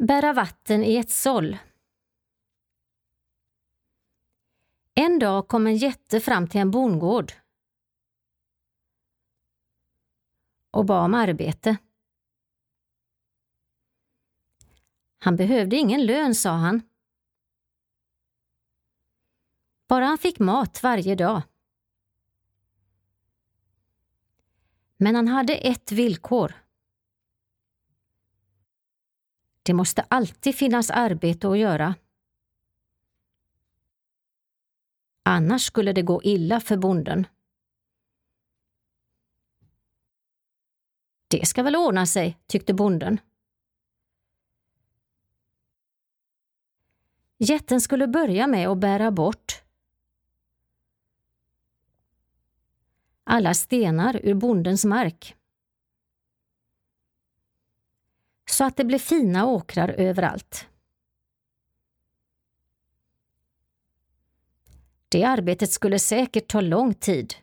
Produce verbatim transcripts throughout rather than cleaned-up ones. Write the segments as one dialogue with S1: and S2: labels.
S1: Bära vatten i ett såll. En dag kom en jätte fram till en bondgård och bad om arbete. Han behövde ingen lön, sa han. Bara han fick mat varje dag. Men han hade ett villkor. Det måste alltid finnas arbete att göra. Annars skulle det gå illa för bonden. Det ska väl ordna sig, tyckte bonden. Jätten skulle börja med att bära bort alla stenar ur bondens mark, så att det blev fina åkrar överallt. Det arbetet skulle säkert ta lång tid,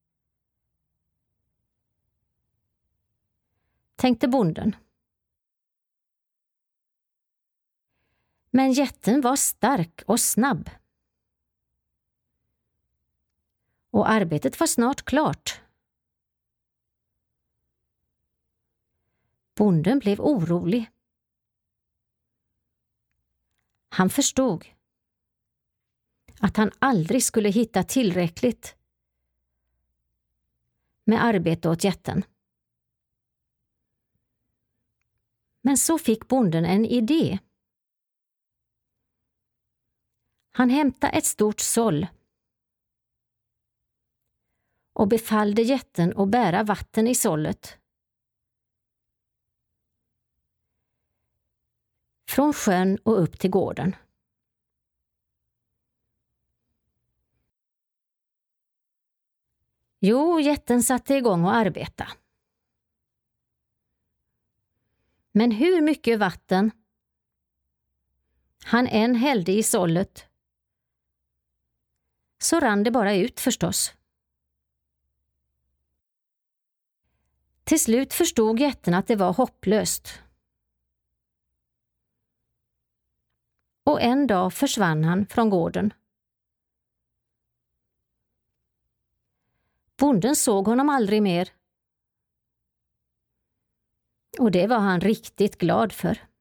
S1: tänkte bonden. Men jätten var stark och snabb. Och arbetet var snart klart. Bonden blev orolig. Han förstod att han aldrig skulle hitta tillräckligt med arbete åt jätten. Men så fick bonden en idé. Han hämtade ett stort såll och befallde jätten att bära vatten i sållet från sjön och upp till gården. Jo, jätten satte igång och arbeta. Men hur mycket vatten han än hällde i sållet, så rann det bara ut förstås. Till slut förstod jätten att det var hopplöst. Och en dag försvann han från gården. Bonden såg honom aldrig mer. Och det var han riktigt glad för.